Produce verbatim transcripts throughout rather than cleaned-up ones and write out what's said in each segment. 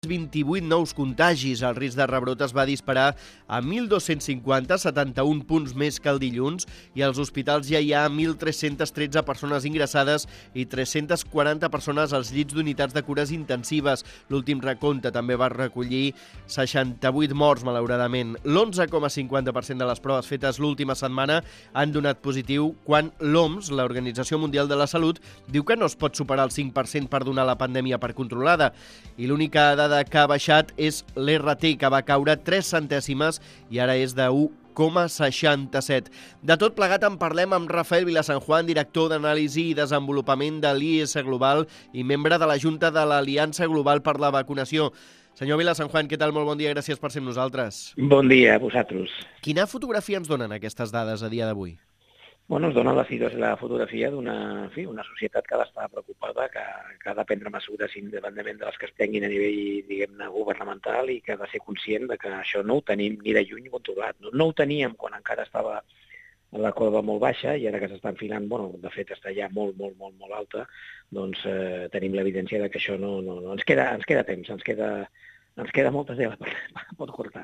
vint-i-vuit nous contagis. El risc de rebrot es va disparar a mil dos-cents cinquanta, setanta-un punts més que el dilluns, i als hospitals ja hi ha mil tres-cents tretze persones ingressades i tres-cents quaranta persones als llits d'unitats de cures intensives. L'últim recompte també va recollir seixanta-vuit morts, malauradament. L'onze coma cinquanta per cent de les proves fetes l'última setmana han donat positiu, quan l'O M S, l'Organització Mundial de la Salut, diu que no es pot superar el cinc per cent per donar la pandèmia per controlada. I l'única dada que ha baixat és l'R T, que va caure tres centèsimes i ara és de u coma seixanta-set. De tot plegat en parlem amb Rafael Vilasanjuan, director d'Anàlisi i Desenvolupament de l'I S Global i membre de la Junta de l'Aliança Global per la Vacunació. Senyor Vilasanjuan, què tal? Molt bon dia, gràcies per ser amb nosaltres. Bon dia a vosaltres. Quina fotografia ens donen aquestes dades a dia d'avui? Bueno, ens dona la, la fotografia d'una en fi, una societat que ha d'estar preocupada, que, que ha de prendre mesures independentment de les que es prenguin a nivell, diguem-ne, governamental, i que ha de ser conscient de que això no ho tenim ni de lluny controlat. No, no ho teníem quan encara estava la corba molt baixa, i ara que s'està enfilant, bueno, de fet està ja molt, molt, molt, molt alta, doncs eh, tenim l'evidència de que això no, no, no ens queda, ens queda temps, ens queda... Ens queda molta tela per, per cortar.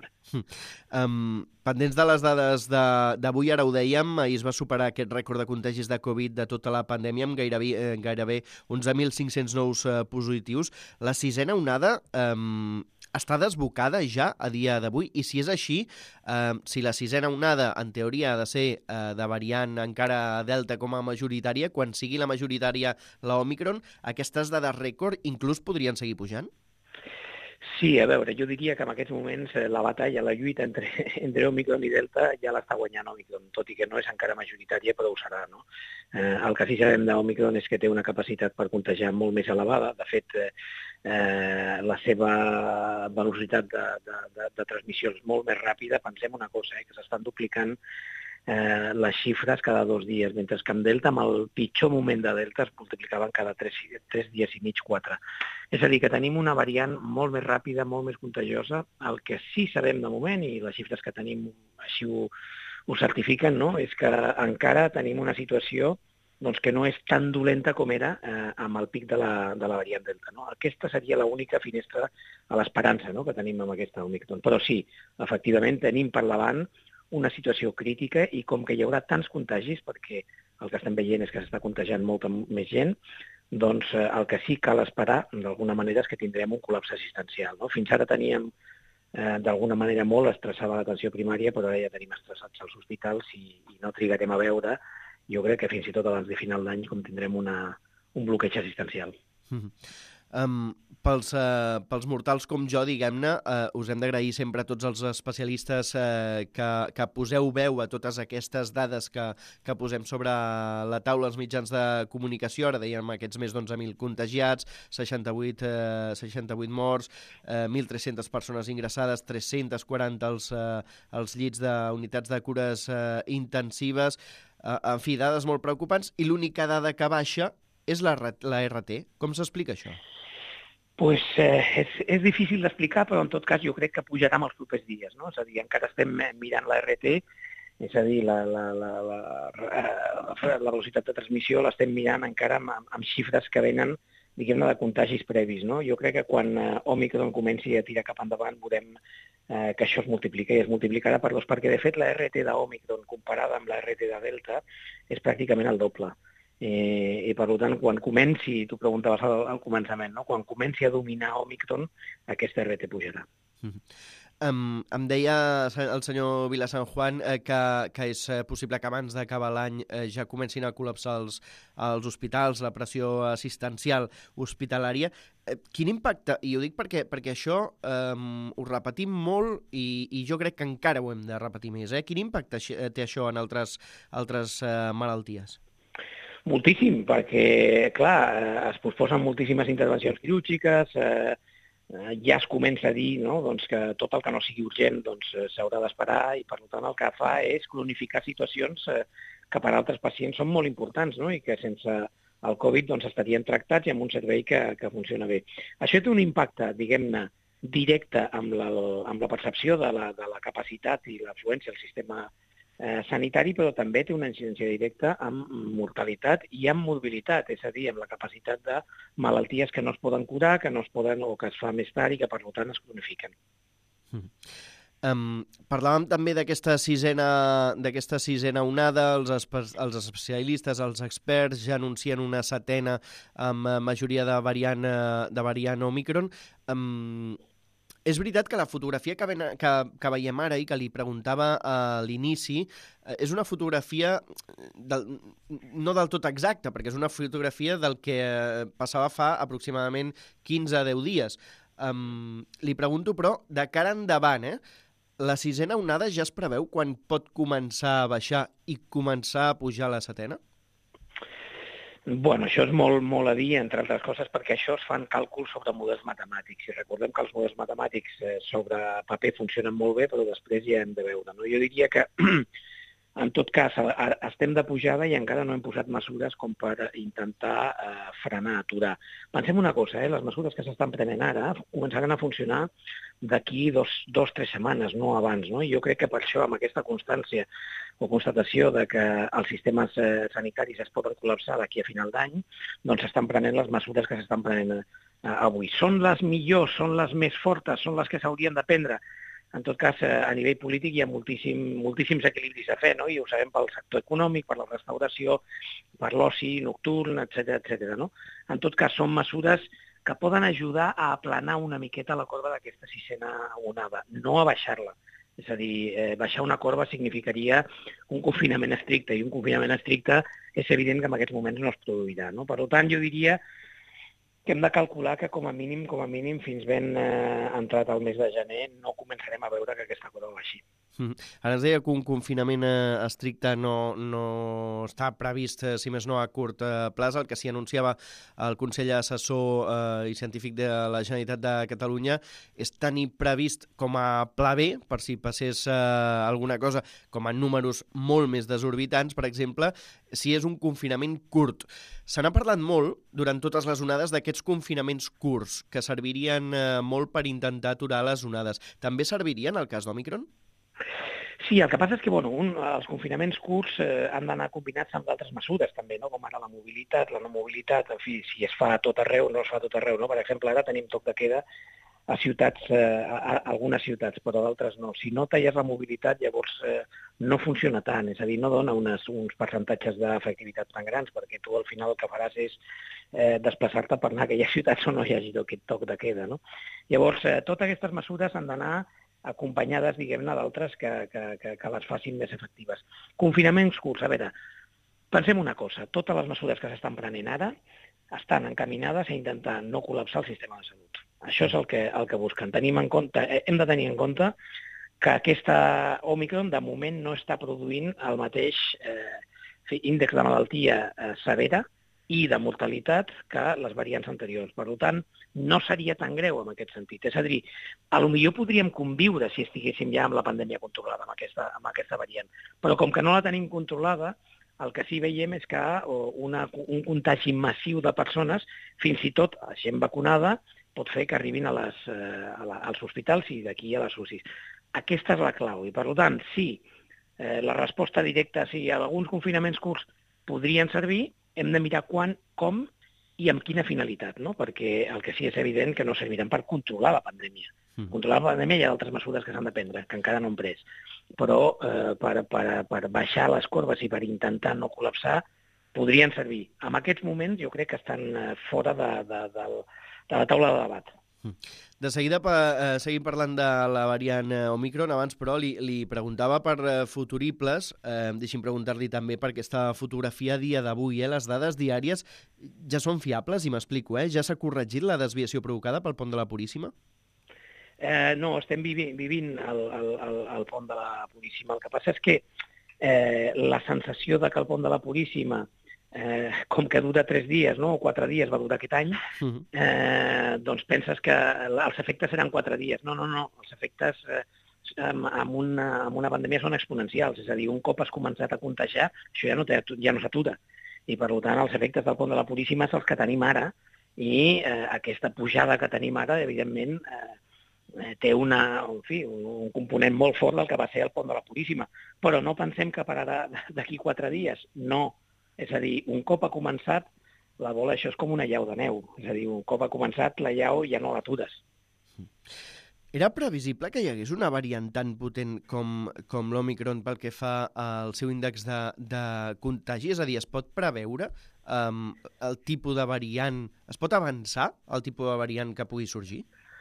Um, pendents de les dades d'avui, ara ho dèiem, ahir es va superar aquest rècord de contagis de Covid de tota la pandèmia amb gairebé, eh, gairebé onze mil cinc-cents nous eh, positius. La sisena onada um, està desbocada ja a dia d'avui, i si és així, eh, si la sisena onada en teoria ha de ser eh, de variant encara Delta com a majoritària, quan sigui la majoritària la Òmicron, aquestes dades rècord inclús podrien seguir pujant? Sí, a veure, jo diria que en aquests moments la batalla, la lluita entre, entre Òmicron i Delta ja l'està guanyant Òmicron, tot i que no és encara majoritària, però ho serà, no? Eh, el que sí sabem d'Òmicron és que té una capacitat per contagiar molt més elevada. De fet, eh, la seva velocitat de, de, de, de transmissió és molt més ràpida. Pensem una cosa, eh, que s'estan duplicant Eh, les xifres cada dos dies, mentre que amb Delta, amb el pitjor moment de Delta, es multiplicaven cada tres, tres dies i mig, quatre. És a dir, que tenim una variant molt més ràpida, molt més contagiosa. El que sí sabem de moment, i les xifres que tenim així ho, ho certifiquen, no?, és que encara tenim una situació doncs, que no és tan dolenta com era eh, amb el pic de la, de la variant Delta. No? Aquesta seria l'única finestra a l'esperança, no?, que tenim amb aquesta Òmicron. Però sí, efectivament, tenim per davant una situació crítica, i com que hi haurà tants contagis, perquè el que estem veient és que s'està contagiant molta més gent, doncs eh, el que sí cal esperar, d'alguna manera, és que tindrem un col·lapse assistencial. No? Fins ara teníem, eh, d'alguna manera, molt estressada l'atenció primària, però ara ja tenim estressats els hospitals i, i no trigarem a veure, jo crec que fins i tot abans de final d'any, com tindrem una, un bloqueig assistencial. Mm-hmm. Um, pels, uh, pels mortals com jo, diguem-ne, uh, us hem d'agrair sempre a tots els especialistes uh, que, que poseu veu a totes aquestes dades que, que posem sobre la taula als mitjans de comunicació. Ara dèiem aquests més d'onze mil contagiats, seixanta-vuit, uh, seixanta-vuit morts, uh, mil tres-centes persones ingressades, tres-cents quaranta als, uh, als llits d'unitats de cures uh, intensives. Uh, en fi, dades molt preocupants, i l'única dada que baixa és la, la R T. Com s'explica això? Pues, eh, és, és difícil d'explicar, però en tot cas jo crec que pujarà en els propers dies. No? És a dir, encara estem mirant la R T, és a dir, la, la, la, la, la velocitat de transmissió l'estem mirant encara amb, amb xifres que venen, diguem-ne, de contagis previs. No? Jo crec que quan eh, Òmicron comenci a tirar cap endavant veurem eh, que això es multiplica, i es multiplicarà per dos, perquè de fet la R T d'Òmicron comparada amb la R T de Delta és pràcticament el doble. Eh, i per tant, quan comenci, tu preguntaves al, al començament, no? Quan comenci a dominar Òmicron, aquesta R T pujarà. Mm-hmm. Um, em deia el senyor Vilasanjuan eh, que, que és possible que abans d'acabar l'any eh, ja comencin a col·lapsar els, els hospitals, la pressió assistencial hospitalària. Eh, quin impacte? I ho dic perquè, perquè això eh, ho repetim molt, i, i jo crec que encara ho hem de repetir més. Eh? Quin impacte té això en altres, altres eh, malalties? Moltíssim, perquè, clar, es posposen moltíssimes intervencions quirúrgiques, eh, ja es comença a dir, no?, doncs, que tot el que no sigui urgent doncs, s'haurà d'esperar, i per tant el que fa és cronificar situacions eh, que per a altres pacients són molt importants, no?, i que sense el Covid doncs, estarien tractats i amb un servei que, que funciona bé. Això té un impacte, diguem-ne, directe amb la, amb la percepció de la, de la capacitat i l'afluència al sistema eh, sanitari, però també té una incidència directa amb mortalitat i amb mobilitat, és a dir, amb la capacitat de malalties que no es poden curar, que no es poden o que es fa més tard i que per tant es cronifiquen. Mm. Um, parlàvem també d'aquesta sisena, d'aquesta sisena onada, els, espe els especialistes, els experts ja anuncien una setena amb majoria de variant, de variant Omicron. Um, és veritat que la fotografia que, ven, que, que veiem ara i que li preguntava a l'inici és una fotografia del, no del tot exacta, perquè és una fotografia del que passava fa aproximadament quinze a deu dies. Um, li pregunto, però, de cara endavant, eh? La sisena onada ja es preveu quan pot començar a baixar i començar a pujar la setena? Bueno, això és molt, molt a dir, entre altres coses, perquè això es fan càlculs sobre models matemàtics. I recordem que els models matemàtics eh, sobre paper funcionen molt bé, però després ja hem de veure. No? Jo diria que, en tot cas, estem de pujada i encara no hem posat mesures com per intentar eh, frenar, aturar. Pensem una cosa, eh? Les mesures que s'estan prenent ara començaran a funcionar d'aquí dos, dos, tres setmanes, no abans. No? I jo crec que per això, amb aquesta constància o constatació de que els sistemes eh, sanitaris es poden col·lapsar d'aquí a final d'any, doncs s'estan prenent les mesures que s'estan prenent eh, avui. Són les millors, són les més fortes, són les que s'haurien de prendre. En tot cas, eh, a nivell polític hi ha moltíssim, moltíssims equilibris a fer, no? I ho sabem pel sector econòmic, per la restauració, per l'oci nocturn, etcètera, etcètera, no? En tot cas, són mesures que poden ajudar a aplanar una miqueta la corba d'aquesta sisena onada, no a baixar-la. És a dir, eh, baixar una corba significaria un confinament estricte, i un confinament estricte és evident que en aquests moments no es produirà. No? Per tant, jo diria que hem de calcular que com a mínim, com a mínim, fins ben eh, entrat el mes de gener, no començarem a veure que aquesta corba baixi. Mm. Ara es deia que un confinament eh, estricte no, no està previst, eh, si més no, a curt eh, plaç. El que s'hi anunciava el Consell Assessor eh, i Científic de la Generalitat de Catalunya és tenir previst com a pla B, per si passés eh, alguna cosa, com a números molt més desorbitants, per exemple, si és un confinament curt. Se n'ha parlat molt durant totes les onades d'aquests confinaments curts, que servirien eh, molt per intentar aturar les onades. També servirien en el cas d'Òmicron? Sí, el que passa és que bueno, un, els confinaments curts eh, han d'anar combinats amb d'altres mesures també, no? Com ara la mobilitat, la no mobilitat, en fi, si es fa a tot arreu, no es fa a tot arreu, no? Per exemple, ara tenim toc de queda a ciutats, eh, a, a algunes ciutats, però d'altres no. Si no talles la mobilitat, llavors eh, no funciona tant, és a dir, no dona unes, uns percentatges d'efectivitat tan grans, perquè tu al final el que faràs és eh, desplaçar-te per anar a aquelles ciutats on no hi hagi aquest toc de queda, no? Llavors, eh, totes aquestes mesures han d'anar acompanyades, diguem-ne, d'altres que, que, que, que les facin més efectives. Confinaments curts, a veure, pensem una cosa, totes les mesures que s'estan prenent ara estan encaminades a intentar no col·lapsar el sistema de salut. Això és el que, el que busquen. Tenim en compte, hem de tenir en compte que aquesta Omicron de moment no està produint el mateix eh, índex de malaltia eh, severa i de mortalitat que les variants anteriors. Per tant, no seria tan greu en aquest sentit. És a dir, potser podríem conviure si estiguéssim ja amb la pandèmia controlada amb aquesta, amb aquesta variant. Però com que no la tenim controlada, el que sí veiem és que una, un contagi massiu de persones, fins i tot a gent vacunada, pot fer que arribin a les, a la, als hospitals i d'aquí a les U C Is. Aquesta és la clau. I, per tant, sí, eh, la resposta directa, sí, alguns confinaments curts podrien servir, hem de mirar quan, com i amb quina finalitat, no? Perquè el que sí és evident que no serviran per controlar la pandèmia. Mm. Controlar la pandèmia hi ha altres mesures que s'han de prendre, que encara no hem pres. Però eh, per, per, per baixar les corbes i per intentar no col·lapsar podrien servir. En aquests moments jo crec que estan fora de, de, de, de la taula de debat. De seguida eh, seguim parlant de la variant eh, Omicron. Abans, però, li, li preguntava per eh, futuribles. Eh, deixi'm preguntar-li també per aquesta fotografia a dia d'avui. Eh? Les dades diàries ja són fiables, i m'explico. Eh? Ja s'ha corregit la desviació provocada pel pont de la Puríssima? Eh, no, estem vivi, vivint el, el, el, el pont de la Puríssima. El que passa és que eh, la sensació de que el pont de la Puríssima Eh, com que dura tres dies, no? O quatre dies va durar aquest any, eh, doncs penses que els efectes seran quatre dies. No, no, no, els efectes eh, amb, amb, una, amb una pandèmia són exponencials, és a dir, un cop has començat a contagiar, això ja no, té, ja no s'atura. I per tant, els efectes del pont de la Puríssima són els que tenim ara, i eh, aquesta pujada que tenim ara, evidentment, eh, té una, en fi, un, un component molt fort del que va ser el pont de la Puríssima, però no pensem que pararà d'aquí quatre dies, no. És a dir, un cop ha començat, la bola això és com una llau de neu, és a dir, un cop ha començat la llau ja no l'atures. Era previsible que hi hagués una variant tan potent com, com l'Omicron pel que fa al seu índex de, de contagi? És a dir, es pot preveure um, el tipus de variant, es pot avançar el tipus de variant que pugui sorgir?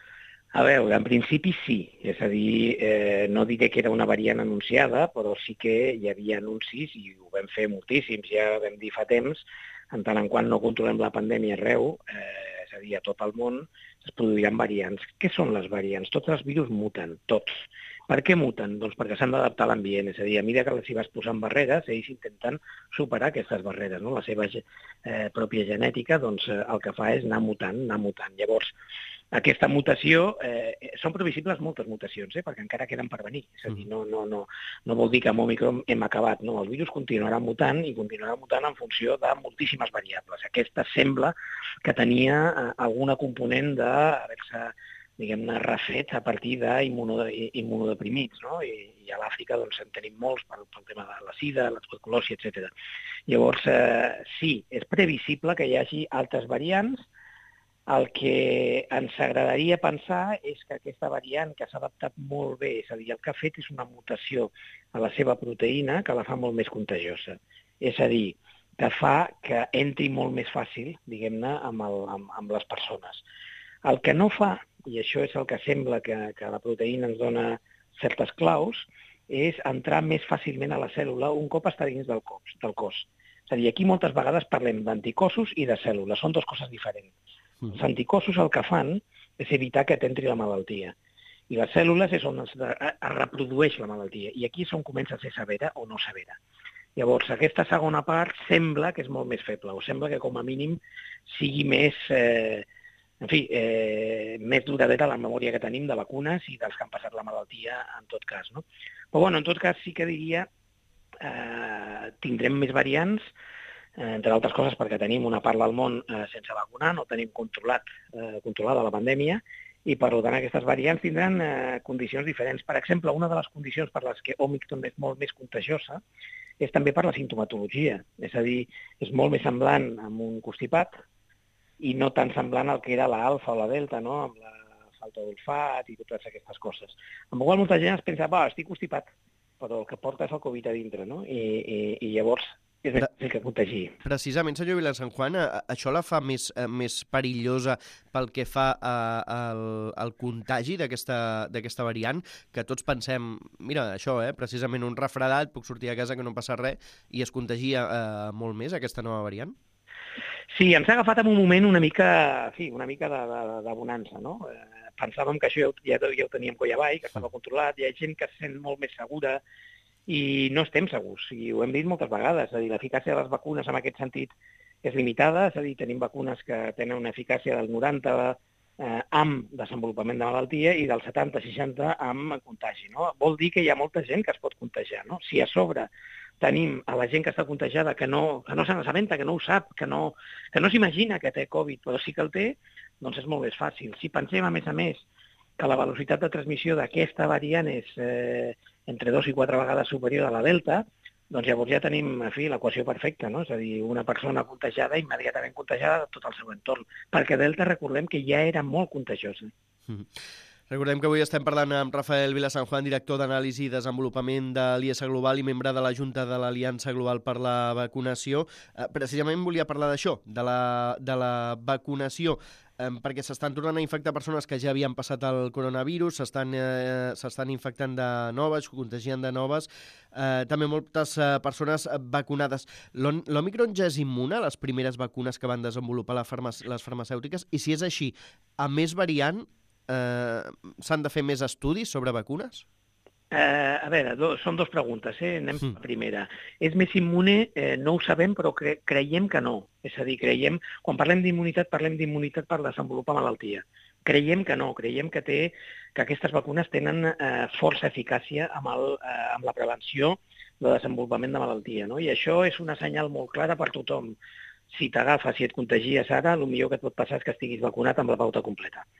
A veure, en principi sí, és a dir, eh, no diré que era una variant anunciada, però sí que hi havia anuncis, i ho vam fer moltíssims, ja vam dir fa temps, en tant en quant no controlem la pandèmia arreu, eh, és a dir, a tot el món, es produiran variants. Què són les variants? Tots els virus muten, tots. Per què muten? Doncs perquè s'han d'adaptar a l'ambient, és a dir, a mesura que s'hi vas posant barreres, ells intenten superar aquestes barreres, no? La seva eh, pròpia genètica, doncs, eh, el que fa és anar mutant, anar mutant. Llavors, aquesta mutació, eh, són previsibles moltes mutacions, eh, perquè encara queden per venir. És a dir, no, no, no, no vol dir que amb Omicron hem acabat. No, el virus continuarà mutant i continuarà mutant en funció de moltíssimes variables. Aquesta sembla que tenia eh, alguna component d'haver-se, diguem-ne, refet a partir d'immunodeprimits, no? I, i a l'Àfrica doncs, en tenim molts pel, pel tema de la sida, la tuberculosi, etcètera. Llavors, eh, sí, és previsible que hi hagi altres variants. El que ens agradaria pensar és que aquesta variant, que s'ha adaptat molt bé, és a dir, el que ha fet és una mutació a la seva proteïna que la fa molt més contagiosa. És a dir, que fa que entri molt més fàcil, diguem-ne, amb, el, amb, amb les persones. El que no fa, i això és el que sembla que, que la proteïna ens dona certes claus, és entrar més fàcilment a la cèl·lula un cop està dins del cos. Del cos. És a dir, aquí moltes vegades parlem d'anticossos i de cèl·lules, són dues coses diferents. Els anticossos el que fan és evitar que t'entri la malaltia. I les cèl·lules és on es, es reprodueix la malaltia. I aquí és on comença a ser severa o no severa. Llavors, aquesta segona part sembla que és molt més feble, o sembla que com a mínim sigui més, eh, en fi, eh, més duradora la memòria que tenim de vacunes i dels que han passat la malaltia en tot cas. No? Però bueno, en tot cas sí que diria eh, tindrem més variants, entre altres coses perquè tenim una part del món eh, sense vacunar, no tenim controlat, eh, controlada la pandèmia, i per tant aquestes variants tindran eh, condicions diferents. Per exemple, una de les condicions per les que Omicron és molt més contagiosa és també per la sintomatologia. És a dir, és molt més semblant amb un constipat i no tan semblant al que era l'alfa o la delta, no? Amb la falta d'olfat i totes aquestes coses. Amb la qual molta gent es pensa, va, estic constipat, però el que porta és el Covid a dintre, no? I, i, i llavors és més fàcil que contagi. Precisament, senyor Vilasanjuan, això la fa més, més perillosa pel que fa a, a, al, al contagi d'aquesta variant, que tots pensem, mira, això, eh, precisament un refredat, puc sortir a casa que no passa res, i es contagia eh, molt més aquesta nova variant? Sí, ens ha agafat en un moment una mica, en fi, una mica de, de, de bonança, no? Eh, pensàvem que això ja, ja ho teníem coll avall, que estava controlat, hi ha gent que se sent molt més segura, i no estem segurs, i ho hem dit moltes vegades, és a dir, l'eficàcia de les vacunes en aquest sentit és limitada, és a dir, tenim vacunes que tenen una eficàcia del noranta eh, amb desenvolupament de malaltia i del setanta seixanta amb contagi, no? Vol dir que hi ha molta gent que es pot contagiar, no? Si a sobre tenim a la gent que està contagiada que no, que no se n'assabenta, que no ho sap, que no, que no s'imagina que té Covid, però sí que el té, doncs és molt més fàcil. Si pensem, a més a més, que la velocitat de transmissió d'aquesta variant és eh, entre dos i quatre vegades superior a la delta, doncs llavors ja tenim, en fi, l'equació perfecta, no? És a dir, una persona contagiada, immediatament contagiada de tot el seu entorn, perquè delta, recordem que ja era molt contagiosa. Mm-hmm. Recordem que avui estem parlant amb Rafael Vilasanjuan, director d'anàlisi i desenvolupament de l'I E S Global i membre de la Junta de l'Aliança Global per la Vacunació. Eh, precisament volia parlar d'això, de la, de la vacunació, eh, perquè s'estan tornant a infectar persones que ja havien passat el coronavirus, s'estan eh, s'estan infectant de noves, contagiant de noves, eh, també moltes eh, persones vacunades. L'Omicron ja és immune a les primeres vacunes que van desenvolupar la farmac les farmacèutiques, i si és així, a més variant, Eh, s'han de fer més estudis sobre vacunes? Eh, a veure, do, són dues preguntes, eh? Anem per la primera. És més immune? Eh, no ho sabem, però cre creiem que no. És a dir, creiem, quan parlem d'immunitat, parlem d'immunitat per desenvolupar malaltia. Creiem que no, creiem que, té, que aquestes vacunes tenen eh, força eficàcia amb, el, eh, amb la prevenció de desenvolupament de malaltia, no? I això és una senyal molt clara per tothom. Si t'agafes, si et contagies ara, el millor que et pot passar és que estiguis vacunat amb la pauta completa.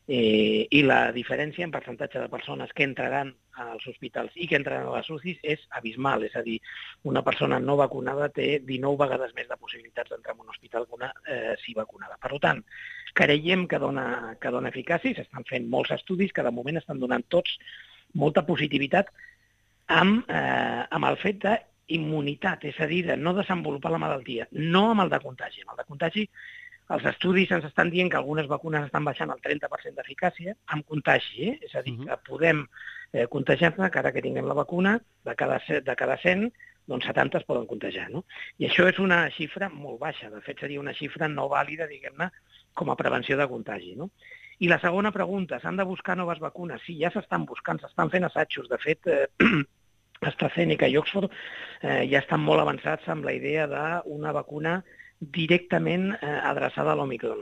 Eh, I la diferència en percentatge de persones que entraran als hospitals i que entraran a les U C Is és abismal. És a dir, una persona no vacunada té dinou vegades més de possibilitats d'entrar en un hospital que una eh, sí vacunada. Per tant, creiem que dona, que dona eficàcia, s'estan fent molts estudis que de moment estan donant tots molta positivitat amb, eh, amb el fet d'immunitat, és a dir, de no desenvolupar la malaltia, no amb el de contagi. Amb el de contagi, els estudis ens estan dient que algunes vacunes estan baixant el trenta per cent d'eficàcia amb contagi, eh? És a dir, que podem eh, contagiar-ne, encara que tinguem la vacuna, de cada, de cada cent, doncs setanta es poden contagiar, no? I això és una xifra molt baixa, de fet seria una xifra no vàlida, diguem-ne, com a prevenció de contagi, no? I la segona pregunta, s'han de buscar noves vacunes? Sí, ja s'estan buscant, s'estan fent assajos. De fet, eh, AstraZeneca i Oxford eh, ja estan molt avançats amb la idea d'una vacuna directament eh, adreçada a l'Omicron.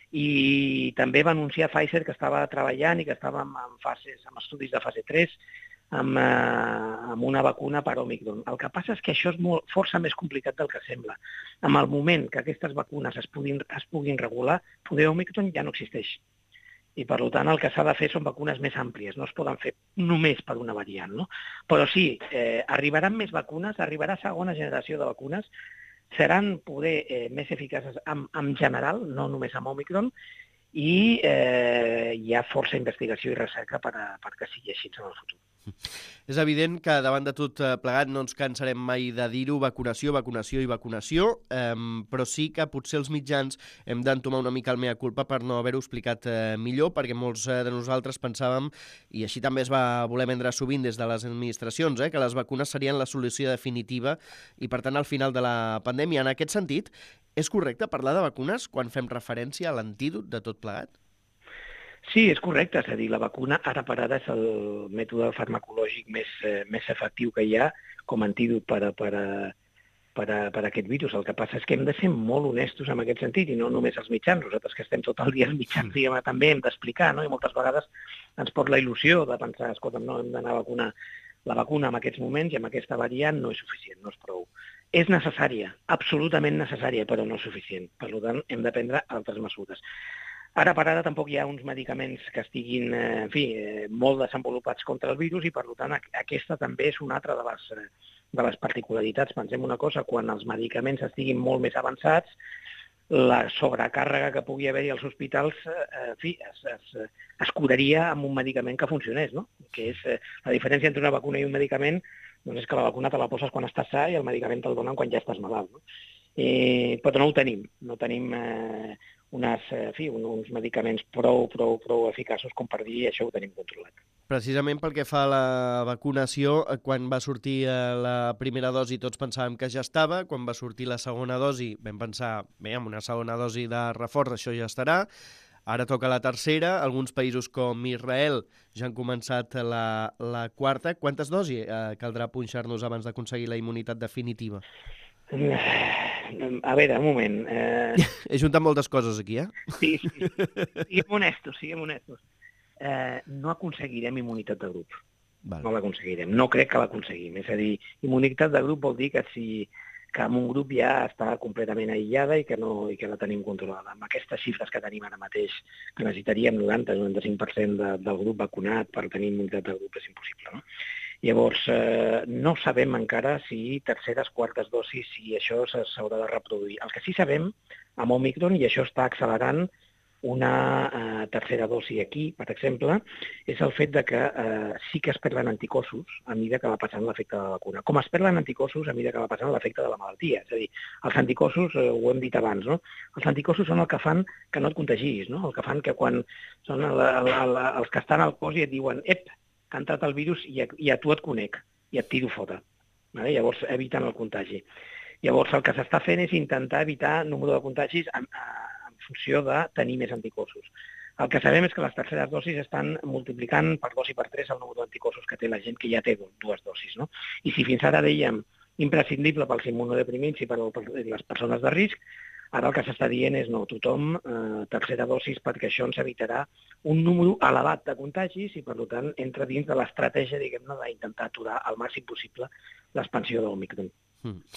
I també va anunciar Pfizer que estava treballant i que estava en, en, fases, en estudis de fase tres amb, eh, amb una vacuna per Omicron. El que passa és que això és molt, força més complicat del que sembla. En el moment que aquestes vacunes es puguin, es puguin regular, poder Omicron ja no existeix. I, per tant, el que s'ha de fer són vacunes més àmplies, no es poden fer només per una variant, no? Però sí, eh, arribaran més vacunes, arribarà segona generació de vacunes, seran poder eh, més eficaces en, en general, no només amb Omicron, i eh, hi ha força investigació i recerca per a, perquè sigui així en el futur. És evident que davant de tot plegat no ens cansarem mai de dir-ho, vacunació, vacunació i vacunació, eh, però sí que potser els mitjans hem d'entomar una mica el mea culpa per no haver-ho explicat eh, millor, perquè molts eh, de nosaltres pensàvem, i així també es va voler vendre sovint des de les administracions, eh, que les vacunes serien la solució definitiva i, per tant, al final de la pandèmia. En aquest sentit, és correcte parlar de vacunes quan fem referència a l'antídot de tot plegat? Sí, és correcte. És a dir, la vacuna ara per ara és el mètode farmacològic més, eh, més efectiu que hi ha com a antídot per a, per, a, per, a, per a aquest virus. El que passa és que hem de ser molt honestos en aquest sentit, i no només els mitjans. Nosaltres que estem tot el dia als mitjans, diguem, també hem d'explicar, no? I moltes vegades ens pot la il·lusió de pensar, escolta, no, hem d'anar a vacunar. La vacuna en aquests moments i amb aquesta variant no és suficient, no és prou. És necessària, absolutament necessària, però no és suficient. Per tant, hem de prendre altres mesures. Ara per ara tampoc hi ha uns medicaments que estiguin, eh, en fi, eh, molt desenvolupats contra el virus i, per tant, aquesta també és una altra de les, de les particularitats. Pensem una cosa, quan els medicaments estiguin molt més avançats, la sobrecàrrega que pugui haver-hi als hospitals, eh, en fi, es, es, es curaria amb un medicament que funcionés, no? Que és eh, la diferència entre una vacuna i un medicament, doncs és que la vacuna te la poses quan estàs sa i el medicament te'l donen quan ja estàs malalt, no? Eh, però no ho tenim, no tenim eh, unes, en fi, uns medicaments prou, prou, prou eficaços com per dir això ho tenim controlat. Precisament pel que fa a la vacunació, quan va sortir la primera dosi tots pensàvem que ja estava, quan va sortir la segona dosi vam pensar, bé, amb una segona dosi de reforç això ja estarà, ara toca la tercera, alguns països com Israel ja han començat la, la quarta. Quantes dosis eh, caldrà punxar-nos abans d'aconseguir la immunitat definitiva? A veure, un moment. Eh... He juntat moltes coses aquí, eh? Sí, sí, sí. Siguem honestos, siguem honestos. Eh, no aconseguirem immunitat de grup. Val. No l'aconseguirem. No crec que l'aconseguim. És a dir, immunitat de grup vol dir que si que en un grup ja està completament aïllada i que, no, i que la tenim controlada. Amb aquestes xifres que tenim ara mateix, que necessitaríem noranta a noranta-cinc per cent de, del grup vacunat per tenir immunitat de grup, és impossible, no? Llavors, eh, no sabem encara si terceres, quartes dosis, si això s'haurà de reproduir. El que sí sabem, amb Omicron, i això està accelerant una eh, tercera dosi aquí, per exemple, és el fet de que eh, sí que es perden anticossos a mesura que va passant l'efecte de la vacuna. Com es perden anticossos a mesura que va passant l'efecte de la malaltia. És a dir, els anticossos, eh, ho hem dit abans, no? Els anticossos són el que fan que no et contagis, no? El que fan que quan són el, el, el, els que estan al cos i et diuen ep, que ha entrat el virus i a, i a tu et conec i et tiro fora. Vale? Llavors eviten el contagi. Llavors el que s'està fent és intentar evitar el número de contagis en, en funció de tenir més anticossos. El que sabem és que les terceres dosis estan multiplicant per dos i per tres el número d'anticossos que té la gent que ja té dues dosis, no? I si fins ara dèiem imprescindible pels immunodeprimits i per les persones de risc, ara el que s'està dient és no, tothom eh, tercera dosis perquè això ens evitarà un número elevat de contagis i, per tant, entra dins de l'estratègia, diguem-ne, d'intentar aturar al màxim possible l'expansió de l'Omicron. Mm.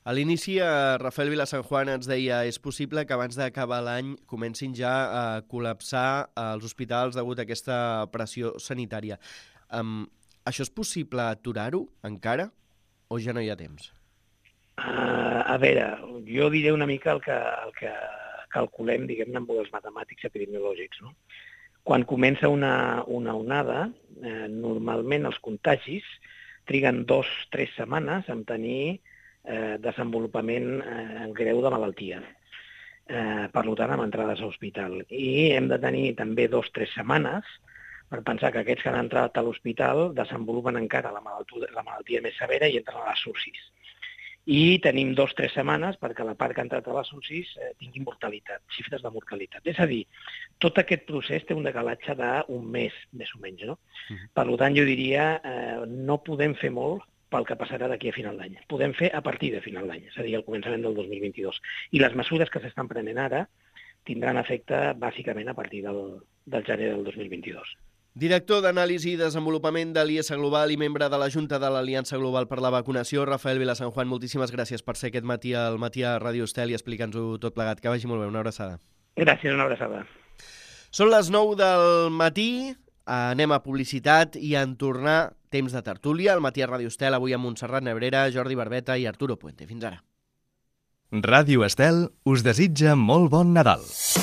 A l'inici, eh, Rafael Vilasanjuan ens deia és possible que abans d'acabar l'any comencin ja a col·lapsar els hospitals degut a aquesta pressió sanitària. Um, això és possible aturar-ho encara o ja no hi ha temps? Uh, a veure, jo diré una mica el que, el que calculem, diguem-ne, amb models matemàtics epidemiològics, no? Quan comença una, una onada, eh, normalment els contagis triguen dos o tres setmanes en tenir eh, desenvolupament eh, greu de malaltia. Eh, per tant, amb entrades a l'hospital. I hem de tenir també dos o tres setmanes per pensar que aquests que han entrat a l'hospital desenvolupen encara la malaltia, la malaltia més severa i entren a la SUSIS. I tenim dos o tres setmanes perquè la part que ha entrat a la SUSIS eh, tingui mortalitat, xifres de mortalitat. És a dir, tot aquest procés té un decalatge d'un mes, més o menys, no? Uh-huh. Per tant, jo diria, eh, no podem fer molt pel que passarà d'aquí a final d'any. Podem fer a partir de final d'any, és a dir, al començament del dos mil vint-i-dos. I les mesures que s'estan prenent ara tindran efecte bàsicament a partir del, del gener del dos mil vint-i-dos. Director d'Anàlisi i Desenvolupament de l'I E S A Global i membre de la Junta de l'Aliança Global per la Vacunació, Rafael Vilasanjuan, moltíssimes gràcies per ser aquest matí al matí a Ràdio Estel i explicar-nos-ho tot plegat. Que vagi molt bé, una abraçada. Gràcies, una abraçada. Són les nou del matí, anem a publicitat i en tornar temps de tertúlia. Al matí a Ràdio Estel, avui amb Montserrat Nebrera, Jordi Barbeta i Arturo Puente. Fins ara. Ràdio Estel us desitja molt bon Nadal.